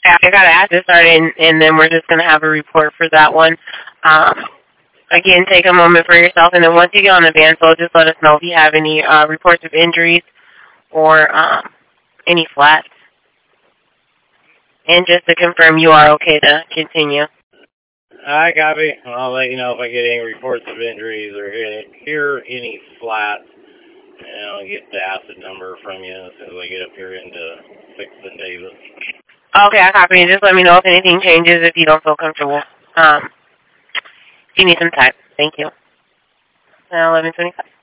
I got to ask this started, and then we're just going to have a report for that one. Again, take a moment for yourself, and then once you get on the van, so just let us know if you have any reports of injuries or any flats. And just to confirm, you are okay to continue. I copy. I'll let you know if I get any reports of injuries or hear any flats. And I'll get the acid number from you as soon as I get up here into 6th and Davis. Okay, I copy. Just let me know if anything changes if you don't feel comfortable. Give me some time. Thank you. 11:25.